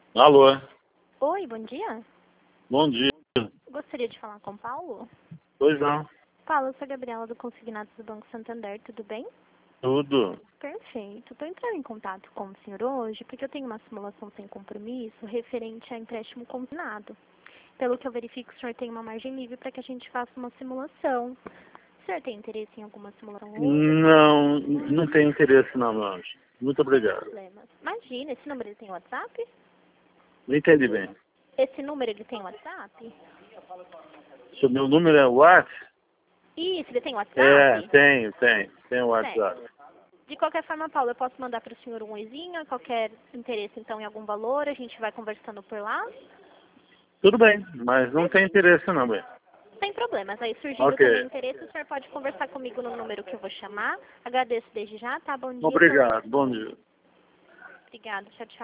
Alô, Oi, bom dia. bom dia. Gostaria de falar com o Paulo. Pois não, Paulo, eu sou a Gabriela do Consignados do Banco Santander, tudo bem? tudo. Perfeito. Estou entrando em contato com o senhor hoje porque eu tenho uma simulação sem compromisso referente a empréstimo consignado. Pelo que eu verifico, o senhor tem uma margem livre para que a gente faça uma simulação. O senhor tem interesse em alguma simulação hoje? Não, não tem interesse não, meu anjo. Muito obrigado. Problemas. Imagina, esse número ele tem WhatsApp? Não entendi bem. Esse número ele tem WhatsApp? Se o meu número é WhatsApp? Isso, ele tem WhatsApp? É, tem o WhatsApp. Certo. De qualquer forma, Paulo, eu posso mandar para o senhor um oizinho, qualquer interesse, então, em algum valor, a gente vai conversando por lá. Tudo bem, mas não tem interesse não, bem. Sem problemas. Aí, surgindo Ok. também interesse, o senhor pode conversar comigo no número que eu vou chamar. Agradeço desde já, tá? Bom dia. Obrigado, bom dia. Obrigada. Tchau, tchau.